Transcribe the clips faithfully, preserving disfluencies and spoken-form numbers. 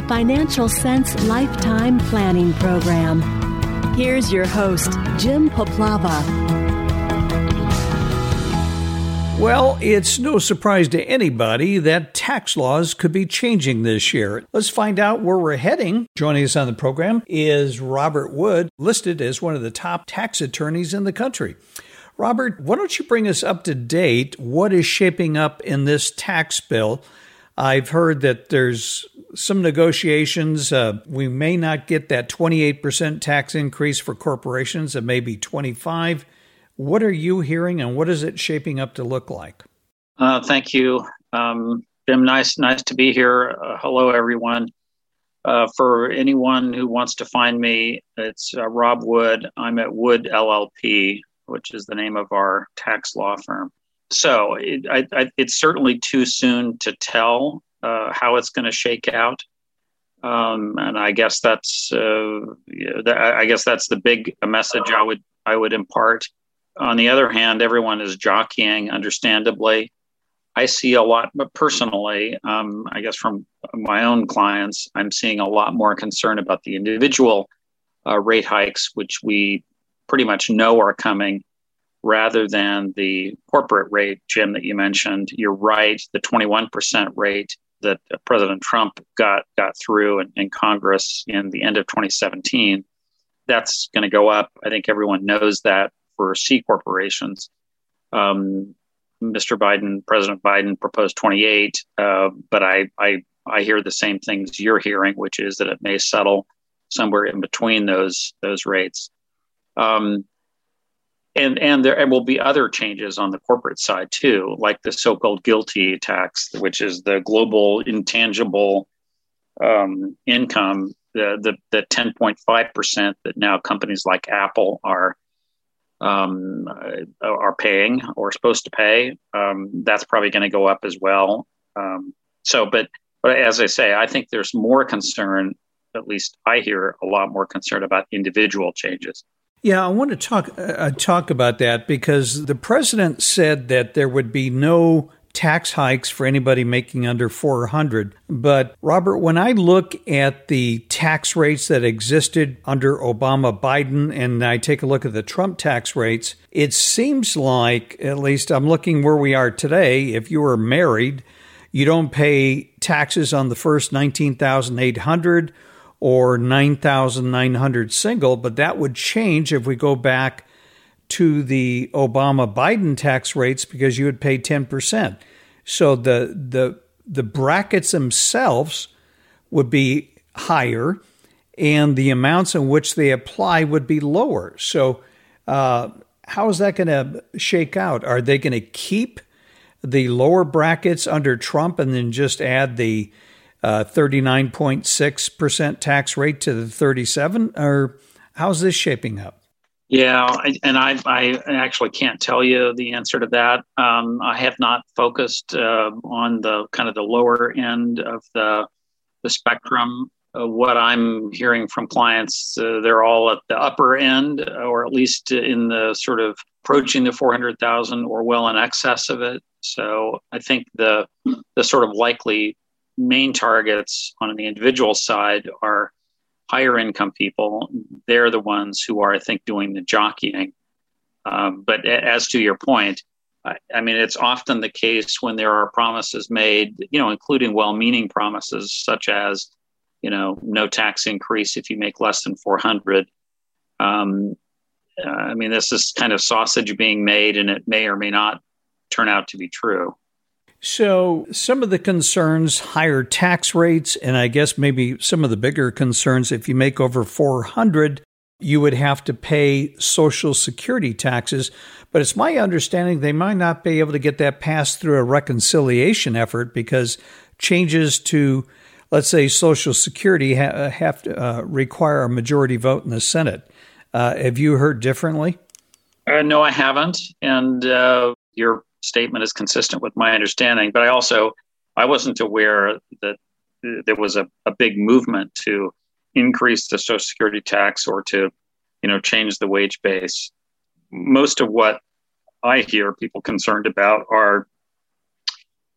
Financial Sense Lifetime Planning Program. Here's your host, Jim Poplava. Well, it's no surprise to anybody that tax laws could be changing this year. Let's find out where we're heading. Joining us on the program is Robert Wood, listed as one of the top tax attorneys in the country. Robert, why don't you bring us up to date? What is shaping up in this tax bill? I've heard that there's some negotiations. Uh, we may not get that twenty-eight percent tax increase for corporations. It may be twenty-five. What are you hearing, and what is it shaping up to look like? Uh, thank you, um, Jim. Nice, nice to be here. Uh, hello, everyone. Uh, for anyone who wants to find me, it's uh, Rob Wood. I'm at Wood L L P, which is the name of our tax law firm. So it, I, I, it's certainly too soon to tell uh, how it's going to shake out, um, and I guess that's uh, I guess that's the big message I would I would impart. On the other hand, everyone is jockeying, understandably. I see a lot, but personally, um, I guess from my own clients, I'm seeing a lot more concern about the individual uh, rate hikes, which we pretty much know are coming, rather than the corporate rate, Jim, that you mentioned. You're right, the twenty-one percent rate that President Trump got got through in, in Congress in the end of twenty seventeen, that's going to go up. I think everyone knows that for C corporations. Um, Mister Biden, President Biden proposed twenty-eight, uh, but I, I I hear the same things you're hearing, which is that it may settle somewhere in between those those rates. Um, And and there will be other changes on the corporate side too, like the so-called GILTI tax, which is the global intangible um, income, the the, the ten point five percent that now companies like Apple are um, are paying or supposed to pay. Um, that's probably going to go up as well. Um, so, but but as I say, I think there's more concern. At least I hear a lot more concern about individual changes. Yeah, I want to talk uh, talk about that because the president said that there would be no tax hikes for anybody making under four hundred. But Robert, when I look at the tax rates that existed under Obama, Biden, and I take a look at the Trump tax rates, it seems like, at least I'm looking where we are today, if you were married, you don't pay taxes on the first nineteen thousand eight hundred or nine thousand nine hundred single, but that would change if we go back to the Obama-Biden tax rates because you would pay ten percent. So the the the brackets themselves would be higher, and the amounts in which they apply would be lower. So uh, how is that going to shake out? Are they going to keep the lower brackets under Trump and then just add the Uh, thirty-nine point six percent tax rate to the thirty-seven, or how's this shaping up? Yeah, I, and I, I actually can't tell you the answer to that. Um, I have not focused uh, on the kind of the lower end of the the spectrum. Uh, what I'm hearing from clients, uh, they're all at the upper end, or at least in the sort of approaching the four hundred thousand or well in excess of it. So I think the the sort of likely main targets on the individual side are higher income people. They're the ones who are, I think, doing the jockeying. Um, but as to your point, I, I mean, it's often the case when there are promises made, you know, including well-meaning promises such as, you know, no tax increase if you make less than four hundred. Um, uh, I mean, this is kind of sausage being made, and it may or may not turn out to be true. So some of the concerns, higher tax rates, and I guess maybe some of the bigger concerns, if you make over four hundred, you would have to pay Social Security taxes. But it's my understanding they might not be able to get that passed through a reconciliation effort because changes to, let's say, Social Security ha- have to uh, require a majority vote in the Senate. Uh, have you heard differently? Uh, no, I haven't. And uh, your statement is consistent with my understanding, but I also, I wasn't aware that there was a, a big movement to increase the Social Security tax or to, you know, change the wage base. Most of what I hear people concerned about are,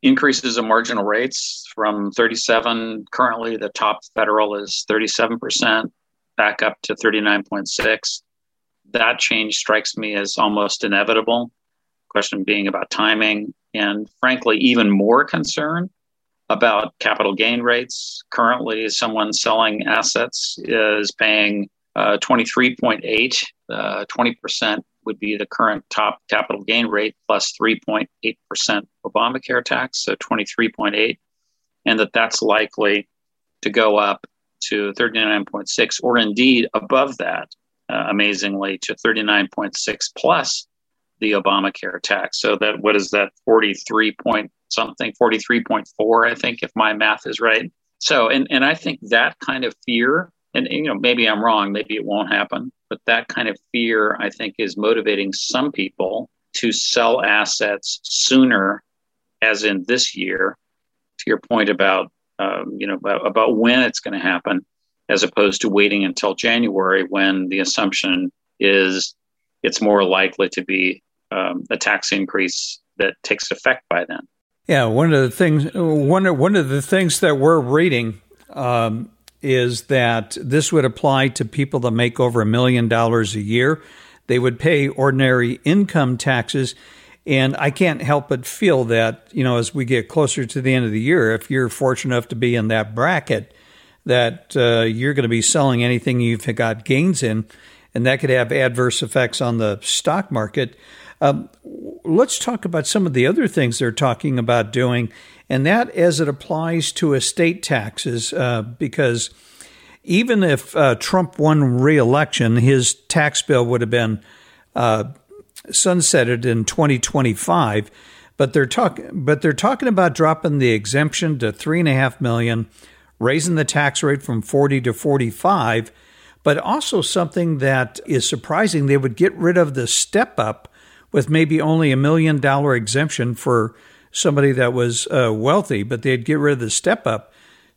increases of marginal rates from thirty-seven. Currently, the top federal is thirty-seven percent, back up to thirty-nine point six. That change strikes me as almost inevitable. Question being about timing, and frankly, even more concern about capital gain rates. Currently, someone selling assets is paying uh, twenty-three point eight. Uh, twenty percent would be the current top capital gain rate plus three point eight percent Obamacare tax, so twenty-three point eight, and that that's likely to go up to thirty-nine point six, or indeed above that, uh, amazingly, to thirty-nine point six plus the Obamacare tax. So that, what is that, forty-three point something, forty-three point four, I think, if my math is right. So, and, and I think that kind of fear, and, you know, maybe I'm wrong, maybe it won't happen, but that kind of fear, I think, is motivating some people to sell assets sooner, as in this year, to your point about, um, you know, about, about when it's going to happen, as opposed to waiting until January, when the assumption is it's more likely to be um, a tax increase that takes effect by then. Yeah, one of the things one of, one of the things that we're reading um, is that this would apply to people that make over a million dollars a year. They would pay ordinary income taxes, and I can't help but feel that, you know, as we get closer to the end of the year, if you're fortunate enough to be in that bracket, that uh, you're going to be selling anything you've got gains in, and that could have adverse effects on the stock market. Um, let's talk about some of the other things they're talking about doing, and that as it applies to estate taxes, uh, because even if uh, Trump won re-election, his tax bill would have been uh, sunsetted in twenty twenty-five. But they're talking, but they're talking about dropping the exemption to three and a half million, raising the tax rate from forty to forty-five. But also something that is surprising, they would get rid of the step up with maybe only a million dollar exemption for somebody that was uh, wealthy, but they'd get rid of the step up.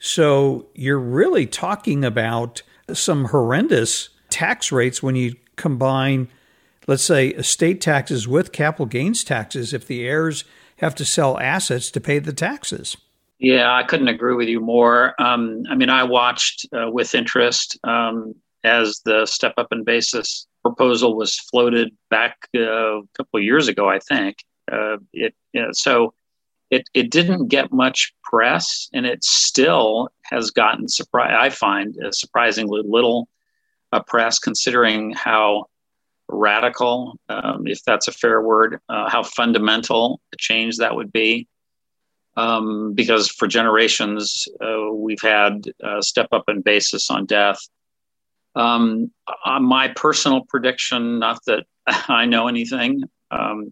So you're really talking about some horrendous tax rates when you combine, let's say, estate taxes with capital gains taxes, if the heirs have to sell assets to pay the taxes. Yeah, I couldn't agree with you more. Um, I mean, I watched uh, with interest um, as the step up in basis proposal was floated back uh, a couple of years ago, I think. Uh, it you know, so it it didn't get much press, and it still has gotten surprise. I find uh, surprisingly little uh, press, considering how radical, um, if that's a fair word, uh, how fundamental a change that would be. Um, because for generations uh, we've had uh, step up in basis on death. Um, uh, my personal prediction, not that I know anything, um,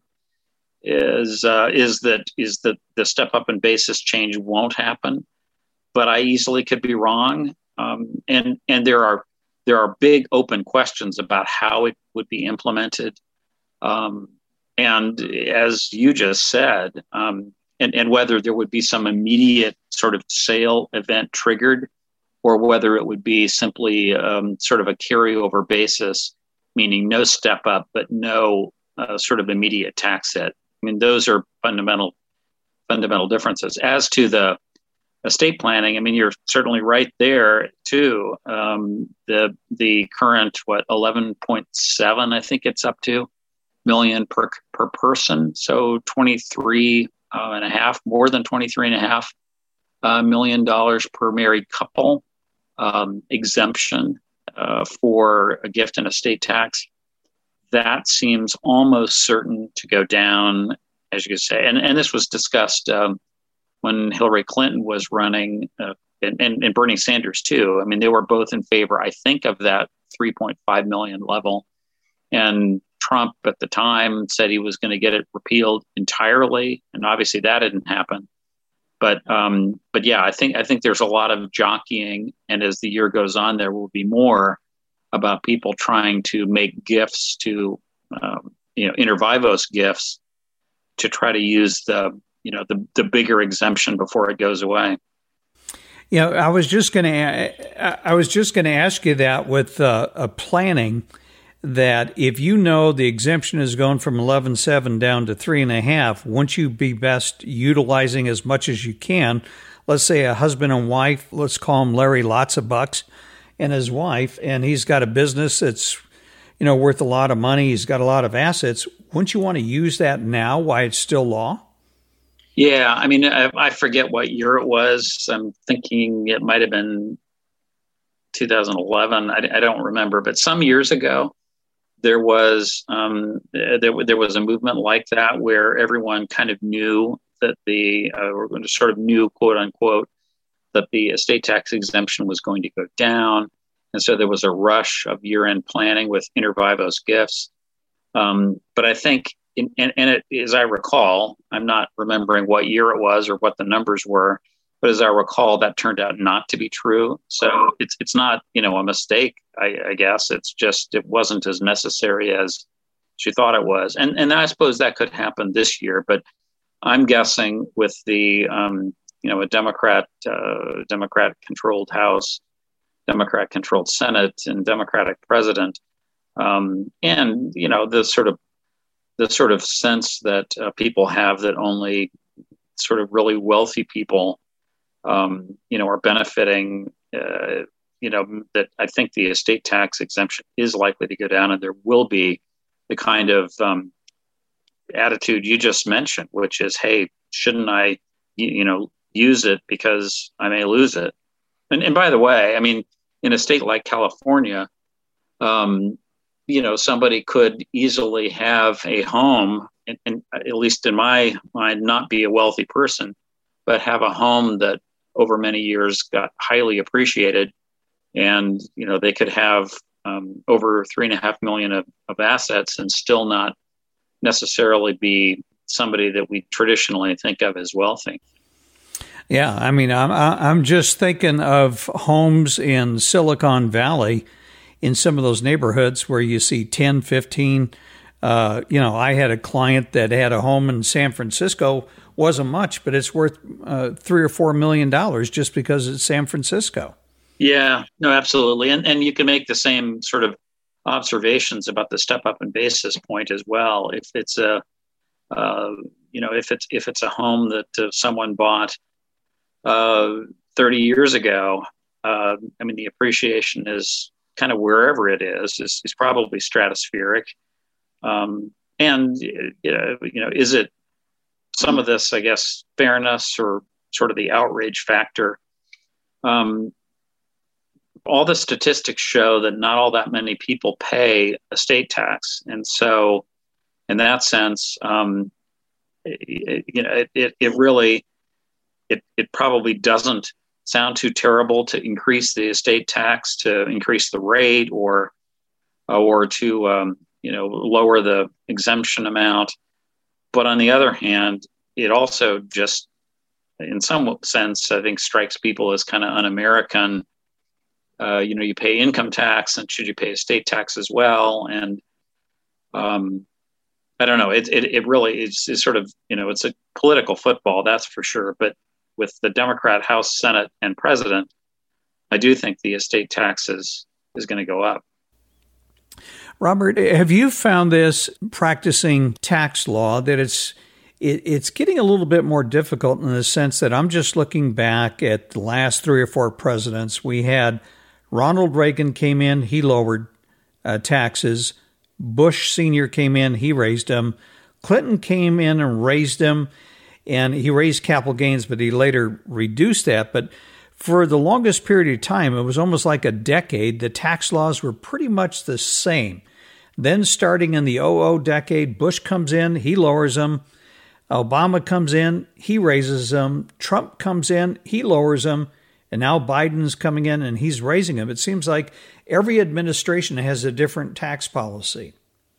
is uh, is that is that the step up in basis change won't happen, but I easily could be wrong. Um, and and there are there are big open questions about how it would be implemented, um, and as you just said, um, and and whether there would be some immediate sort of sale event triggered, or whether it would be simply um, sort of a carryover basis, meaning no step up, but no uh, sort of immediate tax hit. I mean, those are fundamental, fundamental differences. As to the estate planning, I mean, you're certainly right there too. Um, the the current what eleven point seven, I think it's up to million per per person, so twenty-three uh, and a half, more than twenty-three and a half uh, million dollars per married couple. Um, exemption uh, for a gift and estate tax. That seems almost certain to go down, as you could say. And, and this was discussed um, when Hillary Clinton was running, uh, and, and, and Bernie Sanders too. I mean, they were both in favor, I think, of that three point five million level. And Trump at the time said he was going to get it repealed entirely. And obviously that didn't happen. But um, but yeah, I think I think there's a lot of jockeying, and as the year goes on, there will be more about people trying to make gifts to um, you know inter vivos gifts to try to use the you know the the bigger exemption before it goes away. You know, I was just going to I was just going to ask you that with uh, a planning that if you know the exemption is going from eleven point seven down to three and a half, wouldn't you be best utilizing as much as you can? Let's say a husband and wife, let's call him Larry Lots of Bucks, and his wife, and he's got a business that's, you know, worth a lot of money. He's got a lot of assets. Wouldn't you want to use that now while it's still law? Yeah, I mean, I, I forget what year it was. I'm thinking it might have been two thousand eleven. I, I don't remember, but some years ago, there was um, there, there was a movement like that where everyone kind of knew that the uh, or sort of knew, quote unquote, that the estate tax exemption was going to go down, and so there was a rush of year-end planning with inter vivos gifts. Um, but I think, in, and, and it, as I recall, I'm not remembering what year it was or what the numbers were, but as I recall, that turned out not to be true. So it's it's not, you know, a mistake, I, I guess. It's just it wasn't as necessary as she thought it was. And and I suppose that could happen this year. But I'm guessing with the, um, you know, a Democrat, uh, Democrat-controlled House, Democrat-controlled Senate, and Democratic president, um, and, you know, the sort of the sort of sense that uh, people have that only sort of really wealthy people Um, you know, are benefiting, uh, you know, that I think the estate tax exemption is likely to go down, and there will be the kind of um, attitude you just mentioned, which is, hey, shouldn't I, you, you know, use it because I may lose it? And, and by the way, I mean, in a state like California, um, you know, somebody could easily have a home, and, and at least in my mind, not be a wealthy person, but have a home that over many years got highly appreciated, and you know they could have um, over three and a half million of, of assets and still not necessarily be somebody that we traditionally think of as wealthy. Yeah, I mean, I'm I'm just thinking of homes in Silicon Valley, in some of those neighborhoods where you see ten, fifteen. Uh, you know, I had a client that had a home in San Francisco. Wasn't much, but it's worth uh, three or four million dollars just because it's San Francisco. Yeah, no, absolutely, and and you can make the same sort of observations about the step up in basis point as well. If it's a, uh, you know, if it's if it's a home that uh, someone bought uh, thirty years ago, uh, I mean, the appreciation is kind of wherever it is is, is probably stratospheric, um, and you know, you know, is it some of this, I guess, fairness or sort of the outrage factor. Um, all the statistics show that not all that many people pay estate tax. And so in that sense, um, it, you know, it, it, it really, it, it probably doesn't sound too terrible to increase the estate tax, to increase the rate, or, or to, um, you know, lower the exemption amount. But on the other hand, it also just, in some sense, I think strikes people as kind of un-American. Uh, you know, you pay income tax, and should you pay estate tax as well? And um, I don't know. It it, it really is, is sort of, you know, it's a political football, that's for sure. But with the Democrat House, Senate, and President, I do think the estate tax is, is going to go up. Robert, have you found this practicing tax law that it's it, it's getting a little bit more difficult in the sense that I'm just looking back at the last three or four presidents. We had Ronald Reagan came in, he lowered uh, taxes. Bush Senior came in, he raised them. Clinton came in and raised them, and he raised capital gains, but he later reduced that. But for the longest period of time, it was almost like a decade, the tax laws were pretty much the same. Then starting in the oh oh decade, Bush comes in, he lowers them. Obama comes in, he raises them. Trump comes in, he lowers them. And now Biden's coming in and he's raising them. It seems like every administration has a different tax policy.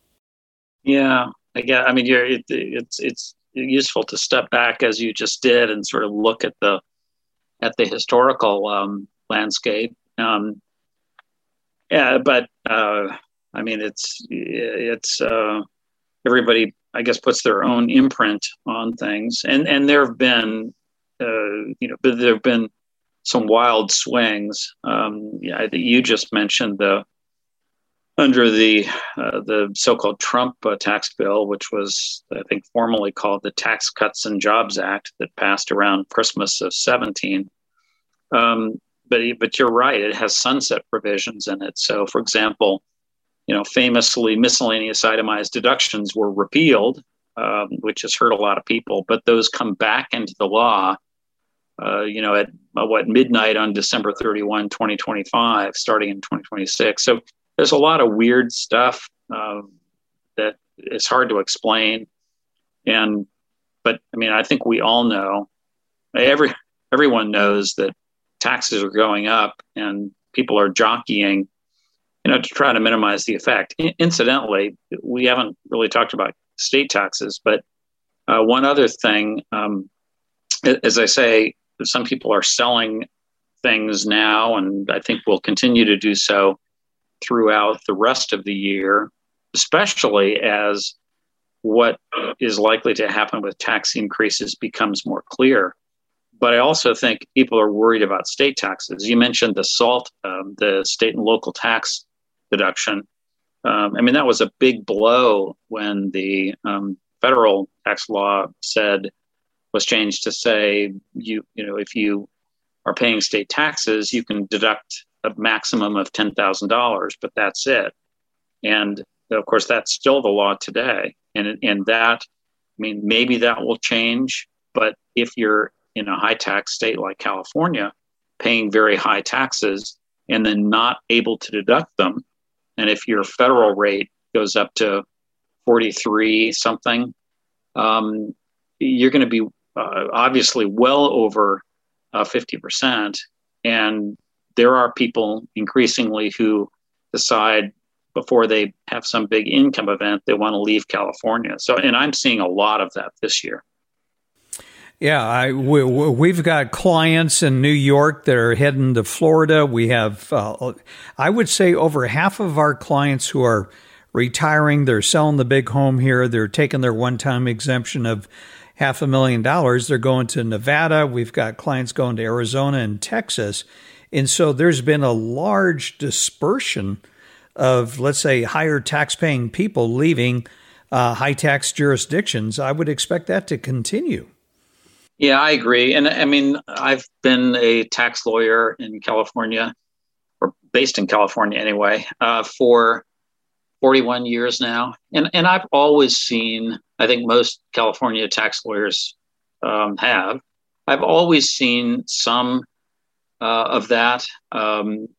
Yeah, I guess, I mean, you're, it, it's it's useful to step back as you just did and sort of look at the at the historical um, landscape. Um, yeah, but uh, I mean, it's it's uh, everybody, I guess, puts their own imprint on things, and and there have been, uh, you know, but there have been some wild swings. Um, yeah, I think you just mentioned the under the uh, the so-called Trump uh, tax bill, which was, I think, formally called the Tax Cuts and Jobs Act that passed around Christmas of seventeen. Um, but but you're right; it has sunset provisions in it. So, for example, you know, famously, miscellaneous itemized deductions were repealed, um, which has hurt a lot of people. But those come back into the law, uh, you know, at uh, what midnight on December thirty-first, twenty twenty-five, starting in twenty twenty-six. So there's a lot of weird stuff uh, that is hard to explain. And, but I mean, I think we all know, every everyone knows that taxes are going up and people are jockeying, you know, to try to minimize the effect. I- incidentally, we haven't really talked about state taxes, but uh, one other thing, um, as I say, some people are selling things now, and I think will continue to do so throughout the rest of the year, especially as what is likely to happen with tax increases becomes more clear. But I also think people are worried about state taxes. You mentioned the SALT, um, the state and local tax deduction. Um, I mean, that was a big blow when the um, federal tax law said, was changed to say, you, you know, if you are paying state taxes, you can deduct a maximum of ten thousand dollars, but that's it. And of course, that's still the law today. And, and that, I mean, maybe that will change, but if you're in a high tax state like California, paying very high taxes and then not able to deduct them, and if your federal rate goes up to forty-three something, um, you're going to be uh, obviously well over uh, fifty percent. And there are people increasingly who decide before they have some big income event, they want to leave California. So, and I'm seeing a lot of that this year. Yeah, I, we, we've got clients in New York that are heading to Florida. We have, uh, I would say, over half of our clients who are retiring. They're selling the big home here. They're taking their one-time exemption of half a million dollars. They're going to Nevada. We've got clients going to Arizona and Texas. And so there's been a large dispersion of, let's say, higher tax-paying people leaving uh, high-tax jurisdictions. I would expect that to continue. Yeah, I agree. And I mean, I've been a tax lawyer in California, or based in California anyway, uh, for forty-one years now. And and I've always seen, I think most California tax lawyers um, have, I've always seen some uh, of that. Um,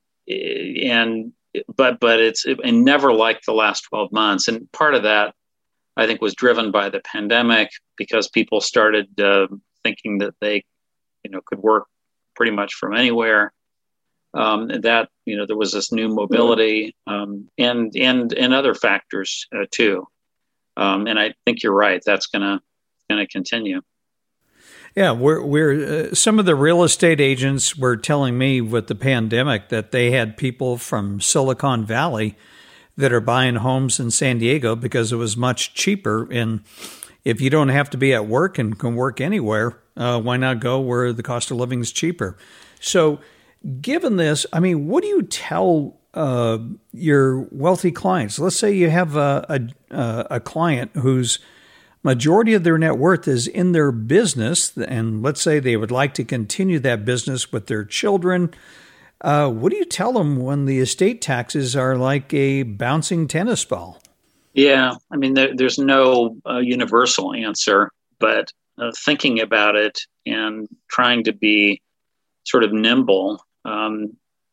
and but but it's it, and never like the last twelve months. And part of that, I think, was driven by the pandemic, because people started uh, thinking that they, you know, could work pretty much from anywhere. Um, that, you know, there was this new mobility um, and and and other factors uh, too. Um, and I think you're right. That's gonna gonna continue. Yeah, we're we're uh, some of the real estate agents were telling me with the pandemic that they had people from Silicon Valley that are buying homes in San Diego because it was much cheaper. And if you don't have to be at work and can work anywhere, uh, why not go where the cost of living is cheaper? So given this, I mean, what do you tell uh, your wealthy clients? Let's say you have a, a, a client whose majority of their net worth is in their business, and let's say they would like to continue that business with their children. Uh, what do you tell them when the estate taxes are like a bouncing tennis ball? Yeah, I mean, there, there's no uh, universal answer, but uh, thinking about it and trying to be sort of nimble um,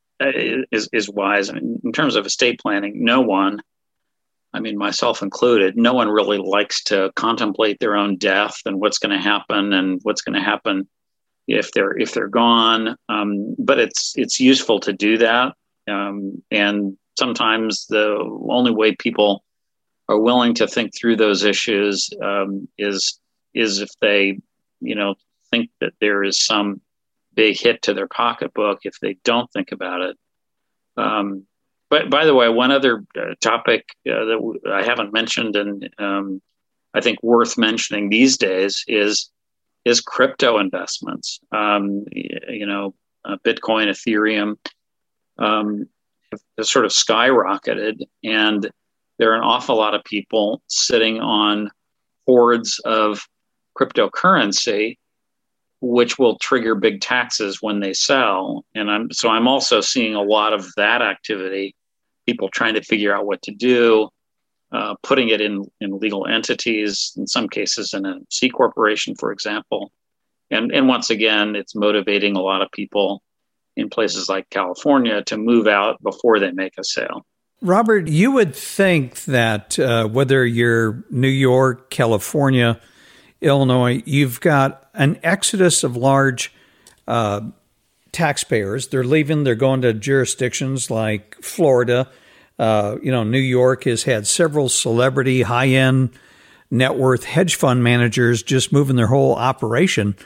is, is wise. I mean, in terms of estate planning, no one, I mean, myself included, no one really likes to contemplate their own death and what's going to happen and what's going to happen if they're if they're gone. Um, but it's it's useful to do that, um, and sometimes the only way people are willing to think through those issues um, is is if they, you know, think that there is some big hit to their pocketbook if they don't think about it. Um, but by the way, one other uh, topic uh, that w- I haven't mentioned and um, I think worth mentioning these days is is crypto investments. Um, you know, uh, Bitcoin, Ethereum um, have, have sort of skyrocketed, and there are an awful lot of people sitting on hoards of cryptocurrency, which will trigger big taxes when they sell. And I'm so I'm also seeing a lot of that activity, people trying to figure out what to do, uh, putting it in, in legal entities, in some cases in a C corporation, for example. And, and once again, it's motivating a lot of people in places like California to move out before they make a sale. Robert, you would think that uh, whether you're New York, California, Illinois, you've got an exodus of large uh, taxpayers. They're leaving, they're going to jurisdictions like Florida. Uh, you know, New York has had several celebrity, high-end net worth hedge fund managers just moving their whole operation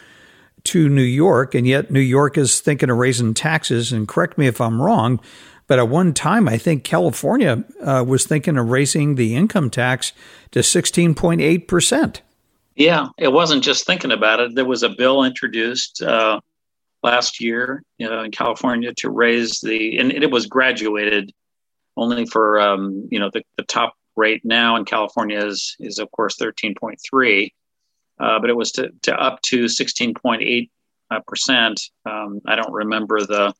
to New York, and yet New York is thinking of raising taxes. And correct me if I'm wrong, but at one time, I think California uh, was thinking of raising the income tax to sixteen point eight percent. Yeah, it wasn't just thinking about it. There was a bill introduced uh, last year you know, in California to raise the, and it was graduated only for, um, you know, the, the top rate now in California is, is of course, thirteen point three. Uh, but it was to, to up to sixteen point eight percent. Um, I don't remember the,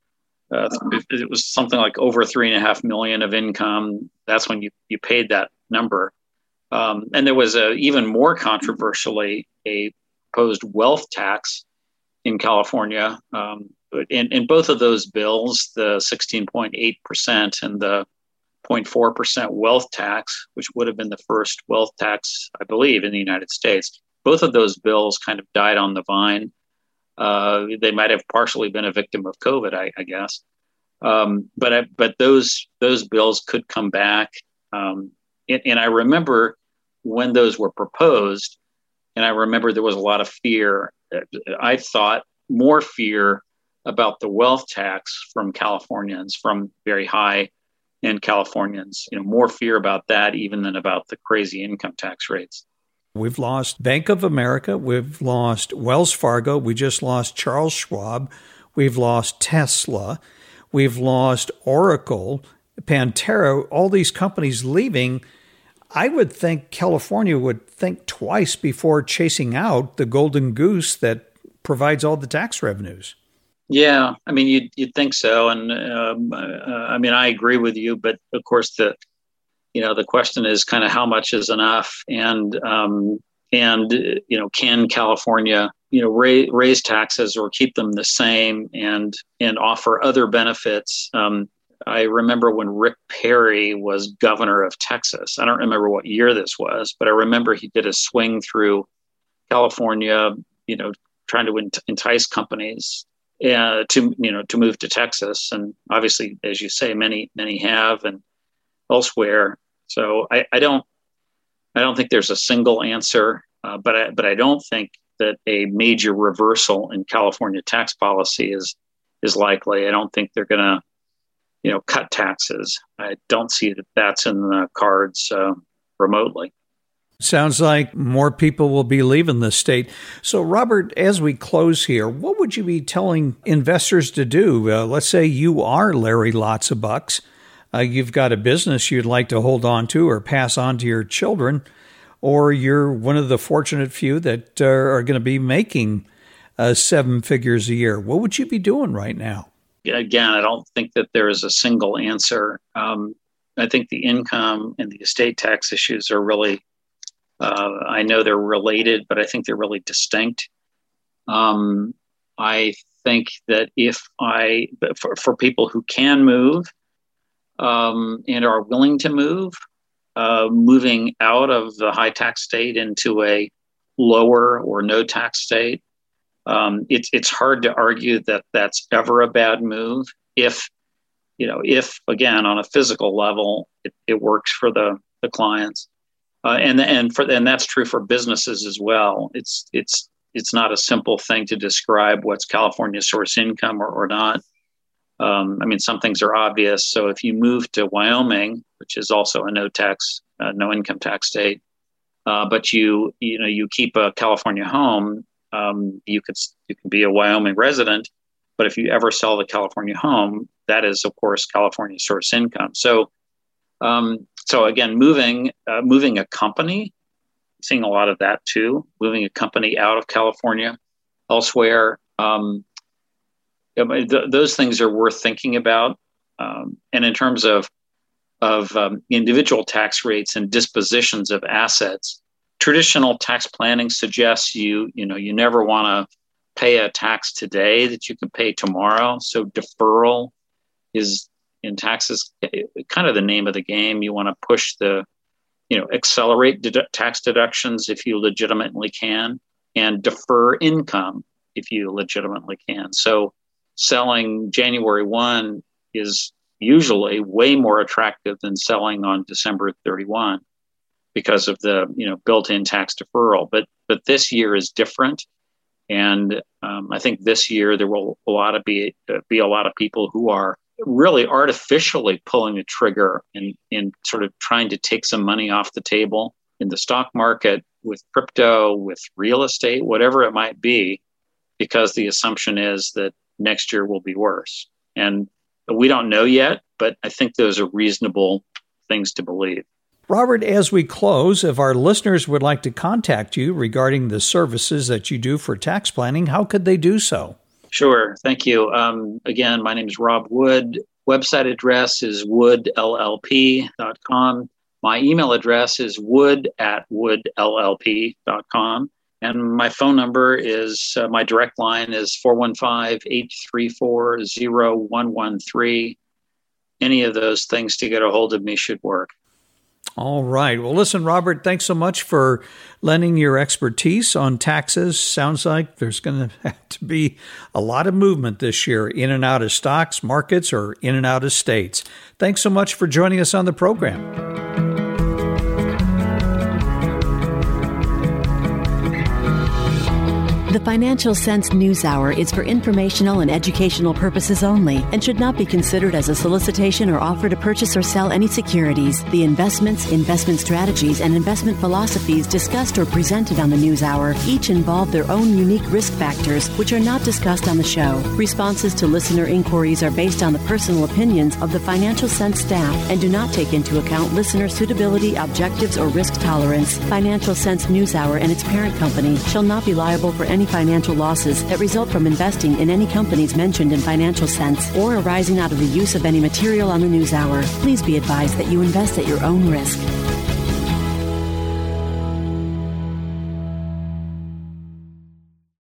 uh, it, it was something like over three and a half million of income. That's when you, you paid that number. Um, and there was a, even more controversially, a proposed wealth tax in California. Um, in, in both of those bills, the sixteen point eight percent and the zero point four percent wealth tax, which would have been the first wealth tax, I believe, in the United States. Both of those bills kind of died on the vine. Uh, they might have partially been a victim of COVID, I, I guess. Um, but but those those bills could come back. Um, and, and I remember when those were proposed, and I remember there was a lot of fear. I thought more fear about the wealth tax from Californians, from very high-end Californians. You know, more fear about that even than about the crazy income tax rates. We've lost Bank of America. We've lost Wells Fargo. We just lost Charles Schwab. We've lost Tesla. We've lost Oracle, Pantera, all these companies leaving. I would think California would think twice before chasing out the golden goose that provides all the tax revenues. Yeah, I mean, you'd, you'd think so. And um, uh, I mean, I agree with you. But of course, the you know, the question is kind of how much is enough, and um, and you know, can California you know raise, raise taxes or keep them the same, and and offer other benefits. Um, I remember when Rick Perry was governor of Texas. I don't remember what year this was, but I remember he did a swing through California, you know, trying to ent- entice companies uh, to you know to move to Texas, and obviously, as you say, many many have, and elsewhere. So I, I don't, I don't think there's a single answer, uh, but I, but I don't think that a major reversal in California tax policy is is likely. I don't think they're going to, you know, cut taxes. I don't see that that's in the cards uh, remotely. Sounds like more people will be leaving the state. So, Robert, as we close here, what would you be telling investors to do? Uh, let's say you are Larry Lots of Bucks. Uh, you've got a business you'd like to hold on to or pass on to your children, or you're one of the fortunate few that uh, are going to be making uh, seven figures a year. What would you be doing right now? Again, I don't think that there is a single answer. Um, I think the income and the estate tax issues are really, uh, I know they're related, but I think they're really distinct. Um, I think that if I, for, for people who can move, Um, and are willing to move, uh, moving out of the high tax state into a lower or no tax state. Um, it's it's hard to argue that that's ever a bad move if, you know, if again on a physical level it, it works for the the clients, uh, and and for and that's true for businesses as well. It's it's it's not a simple thing to describe what's California source income or, or not. Um, I mean, some things are obvious. So if you move to Wyoming, which is also a no tax, uh, no income tax state, uh, but you, you know, you keep a California home, um, you could, you can be a Wyoming resident. But if you ever sell the California home, that is, of course, California source income. So, um, so again, moving uh, moving a company, seeing a lot of that too. Moving a company out of California, elsewhere. Um, th- those things are worth thinking about. Um, and in terms of of um, individual tax rates and dispositions of assets, traditional tax planning suggests you, you know, you never want to pay a tax today that you can pay tomorrow. So deferral is in taxes kind of the name of the game. You want to push the, you know, accelerate dedu- tax deductions if you legitimately can, and defer income if you legitimately can. So selling January first is usually way more attractive than selling on December thirty-first because of the, you know, built-in tax deferral. But but this year is different, and um, I think this year there will a lot of be uh, be a lot of people who are really artificially pulling the trigger and in sort of trying to take some money off the table in the stock market, with crypto, with real estate, whatever it might be, because the assumption is that next year will be worse. And we don't know yet, but I think those are reasonable things to believe. Robert, as we close, if our listeners would like to contact you regarding the services that you do for tax planning, how could they do so? Sure. Thank you. Um, again, my name is Rob Wood. Website address is wood l l p dot com. My email address is wood at wood l l p dot com. And my phone number is, uh, my direct line is four one five, eight three four, zero one one three. Any of those things to get a hold of me should work. All right. Well, listen, Robert, thanks so much for lending your expertise on taxes. Sounds like there's going to have to be a lot of movement this year in and out of stocks, markets, or in and out of states. Thanks so much for joining us on the program. The Financial Sense News Hour is for informational and educational purposes only and should not be considered as a solicitation or offer to purchase or sell any securities. The investments, investment strategies, and investment philosophies discussed or presented on the News Hour each involve their own unique risk factors, which are not discussed on the show. Responses to listener inquiries are based on the personal opinions of the Financial Sense staff and do not take into account listener suitability, objectives, or risk tolerance. Financial Sense News Hour and its parent company shall not be liable for any financial losses that result from investing in any companies mentioned in Financial Sense or arising out of the use of any material on the News Hour. Please be advised that you invest at your own risk.